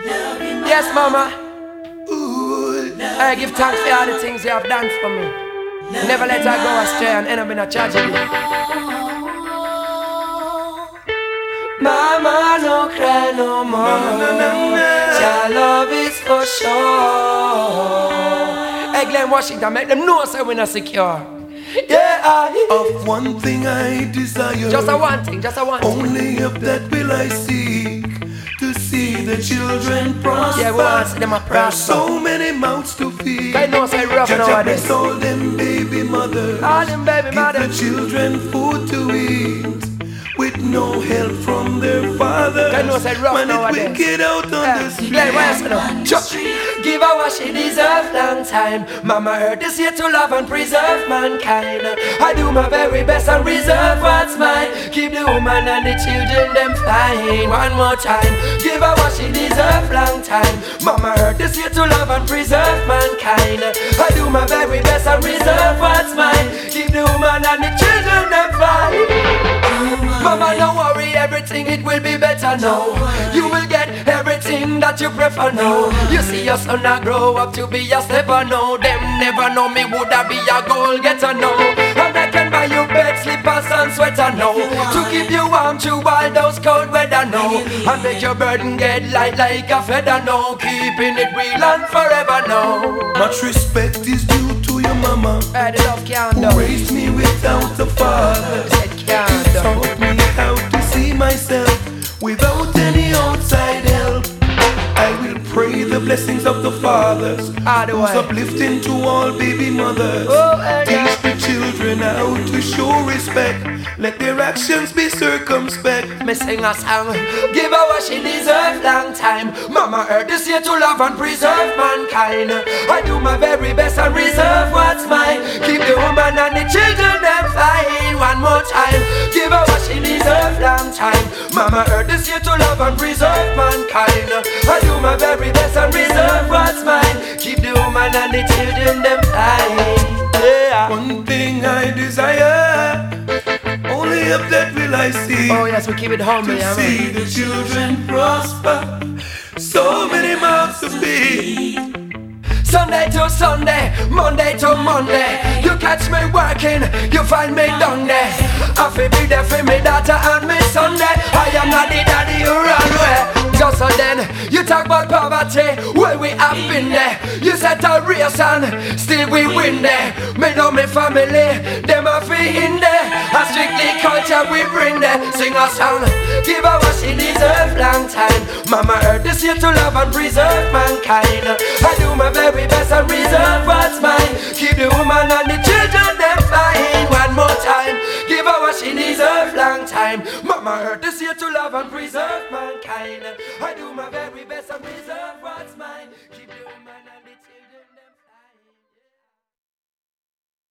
Yes, mama. I give thanks for all the things you have done for me. Never let her go astray and end up in a tragedy. Mama, no cry no more. Your love is for sure. Hey, Glenn Washington, make them know so we're not secure. Yeah, of one thing I desire, just a one thing, just a one thing. Only of that will I seek, to see the children prosper. Yeah, we want to see them a prosper. So many mouths to feed. I know say rough nowadays. All them baby mothers, all them baby mothers. Give the children food to eat, with no help from their father. I know say rough when nowadays. It wicked out on the street. Give her what she deserves long time. Mama earth is here to love and preserve mankind. I do my very best and reserve what's mine. Keep the woman and the children them fine. One more time. Give her what she deserves long time. Mama earth is here to love and preserve mankind. I do my very best and reserve what's mine. Keep the woman and the children them fine. Mama, don't worry, everything it will be better now. You will get everything that you prefer now. You see your son a grow up to be a stepper now. Them never know me woulda be a goal getter now. And I can buy you bed, slippers and sweater now, to keep you warm through all those cold weather now. And make your burden get light like a feather now. Keeping it real and forever now. Much respect is due to your mama, the love can't who raised me without a father. Taught me how to see myself without any outside help. I will pray the blessings of the fathers, who's uplifting to all baby mothers. Teach the children how to show respect. Let their actions be circumspect. Me sing a song. Give her what she deserves long time. Mama earth is here to love and preserve mankind. I do my very best and reserve what's mine. Keep the woman and the children them fine. One more time. Give her what she deserves long time. Mama earth is here to love and preserve mankind. I do my very best and reserve what's mine. Keep the woman and the children them fine. Yeah. One thing I desire, only of that will I see. Oh yes, we keep it humble, to see the children prosper. So many mouths to feed. Sunday to Sunday, Monday to Monday. You catch me working, you find me down there. I feel be there for me daughter and me Sunday. I am not the daddy who run away. Just so then, you talk about poverty, well we have been there. You set a race and still we win there. Me know me family, them a fee in there. A strictly culture we bring there. Sing a song, give her what she deserves long time. Mama earth is here to love and preserve mankind. I do my very best and reserve what's mine. Keep the woman and the children them fine. One more time, give her what she deserves long time. Mama earth is here to love and preserve mankind. I do my very best and reserve